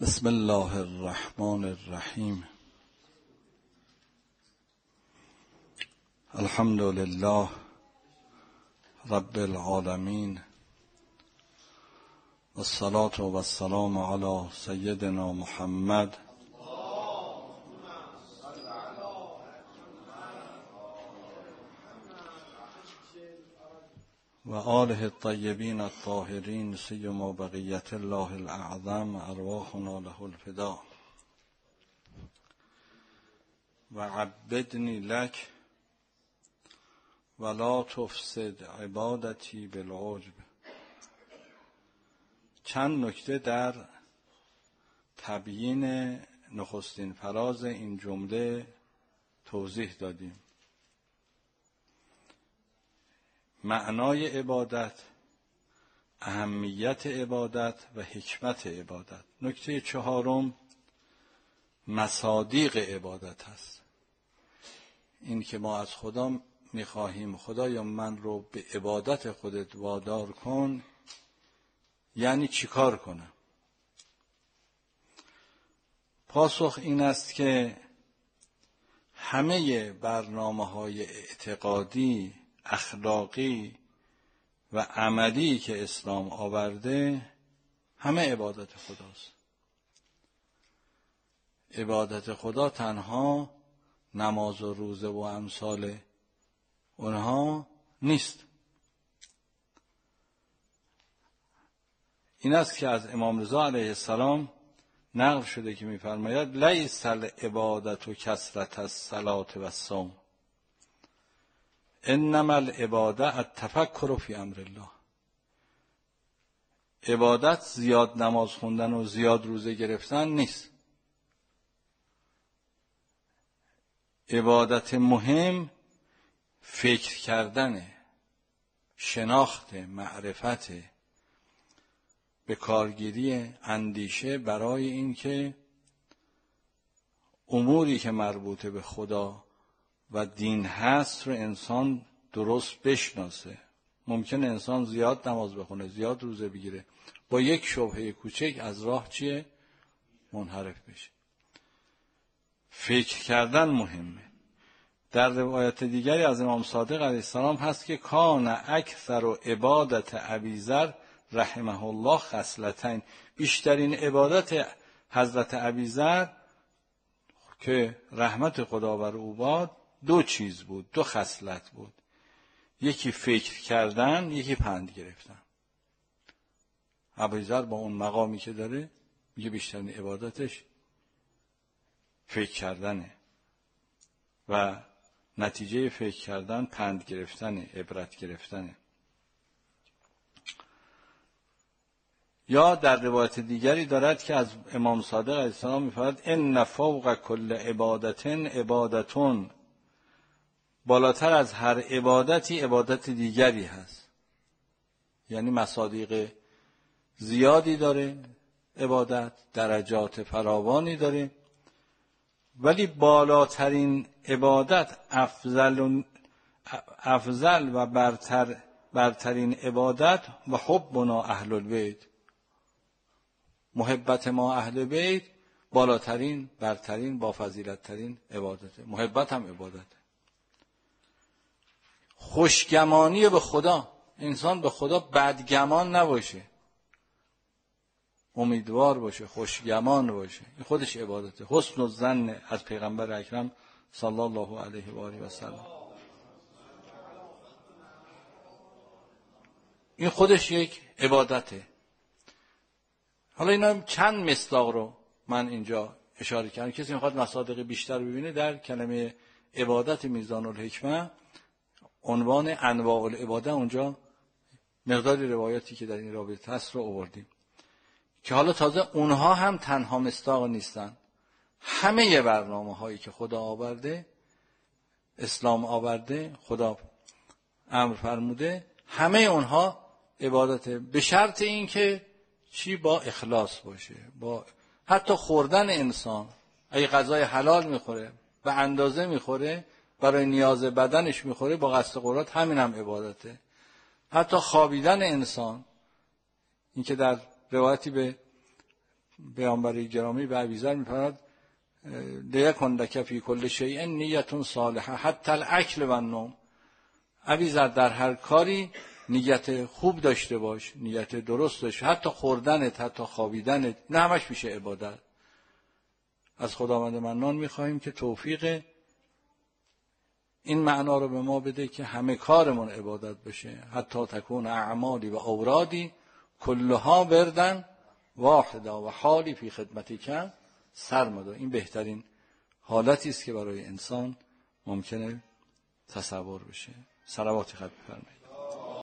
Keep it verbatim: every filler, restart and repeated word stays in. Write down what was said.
بسم الله الرحمن الرحیم. الحمد لله رب العالمین والصلاة والسلام علی سیدنا محمد و آله الطیبین الطاهرین سیما بقیت الله الاعظم ارواحنا له الفدا و عبدنی لک ولا تفسد عبادتی بالعجب. چند نکته در تبیین نخستین فراز این جمله توضیح دادیم. معنای عبادت، اهمیت عبادت و حکمت عبادت. نکته چهارم مصادیق عبادت است. این که ما از خدا میخواهیم خدایا من رو به عبادت خودت وادار کن، یعنی چی کار کنم؟ پاسخ این است که همه برنامه‌های اعتقادی، اخلاقی و عملی که اسلام آورده همه عبادت خداست. عبادت خدا تنها نماز و روزه و امثال اونها نیست. این است که از امام رضا علیه السلام نقل شده که می‌فرماید لیس العبادة کثرة الصلاة و الصوم انما العبادة التفکر فی امر الله. عبادت زیاد نماز خوندن و زیاد روزه گرفتن نیست. عبادت مهم فکر کردنه، شناخت، معرفت، به کارگیری اندیشه برای اینکه اموری که مربوط به خدا و دین هست رو انسان درست بشناسه. ممکنه انسان زیاد نماز بخونه، زیاد روزه بگیره، با یک شبهه کوچک از راه چیه؟ منحرف بشه. فکر کردن مهمه. در روایت دیگری از امام صادق علیه السلام هست که کان اکثر و عبادت ابیذر رحمه الله خصلتین. بیشترین عبادت حضرت ابیذر که رحمت خدا بر او باد دو چیز بود، دو خصلت بود. یکی فکر کردن، یکی پند گرفتن. ابوذر با اون مقامی که داره میگه بیشترین عبادتش فکر کردنه و نتیجه فکر کردن پند گرفتنه، عبرت گرفتنه. یا در روایت دیگری دارد که از امام صادق علیه السلام می‌فرماید ان فوق کل عبادت عبادتون، بالاتر از هر عبادتی عبادت دیگری هست. یعنی مصادیق زیادی داره عبادت، درجات فراوانی داره، ولی بالاترین عبادت، افضل افضل و برتر برترین عبادت و حبنا اهل البیت، محبت ما اهل بیت بالاترین، برترین، با فضیلت ترین عبادته. محبت هم عبادته. خوشگمانی به خدا، انسان به خدا بدگمان نباشه، امیدوار باشه، خوشگمان باشه، این خودش عبادته. حسن الظن از پیغمبر اکرم صلی الله علیه و آله و سلم، این خودش یک عبادته. حالا اینا چند مصداق رو من اینجا اشاره کردم. کسی میخواد مصادیق بیشتر ببینه در کلمه عبادت میزان الحکمه، عنوان انواع العباده، اونجا مقداری روایاتی که در این رابطه هست رو آوردیم که حالا تازه اونها هم تنها مصداق نیستن. همه برنامه هایی که خدا آورده، اسلام آورده، خدا امر فرموده، همه اونها عبادته، به شرط این که چی؟ با اخلاص باشه. با حتی خوردن انسان، اگه غذای حلال میخوره، به اندازه میخوره، برای نیاز بدنش میخوره، با قصد قرات، همین هم عبادته. حتی خوابیدن انسان، این که در روایتی به پیامبر گرامی به ابیذر می‌فرماید لیکن لک فی کل شیء نیت صالحه حتی الاکل و النوم. ابیذر در هر کاری نیت خوب داشته باش، نیت درست داشته، حتی خوردنت، حتی خوابیدنت، نه همش میشه عبادت. از خداوند منان میخواهیم که توفیق این معنا رو به ما بده که همه کارمون عبادت بشه، حتی تکون اعمالی و اورادی کلها بردن واحدا و حالی فی خدمتی که سرمدا. این بهترین حالتی است که برای انسان ممکنه تصور بشه. صلوات خط بفرمایید.